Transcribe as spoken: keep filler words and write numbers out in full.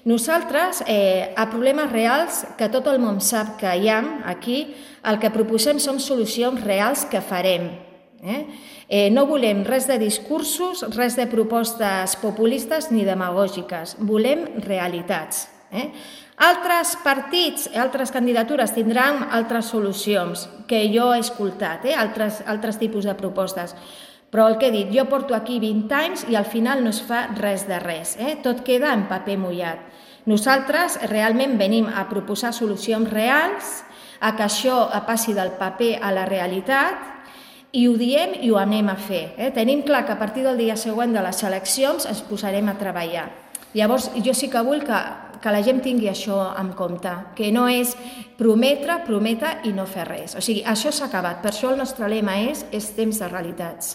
Nosaltres, eh, a problemes reals, que tot el món sap que hi ha aquí, el que proposem són solucions reals que farem. Eh? Eh, no volem res de discursos, res de propostes populistes ni demagògiques. Volem realitats. Eh? Altres partits, altres candidatures tindran altres solucions que jo he escoltat, eh? altres, altres tipus de propostes. Però el que he dit, jo porto aquí vint anys i al final no es fa res de res. Eh? Tot queda en paper mullat. Nosaltres realment venim a proposar solucions reals, a que això passi del paper a la realitat, i ho diem i ho anem a fer. Eh? Tenim clar que a partir del dia següent de les eleccions ens posarem a treballar. Llavors, jo sí que vull que, que la gent tingui això en compte, que no és prometre, prometre i no fer res. O sigui, això s'ha acabat. Per això el nostre lema és, és temps de realitats.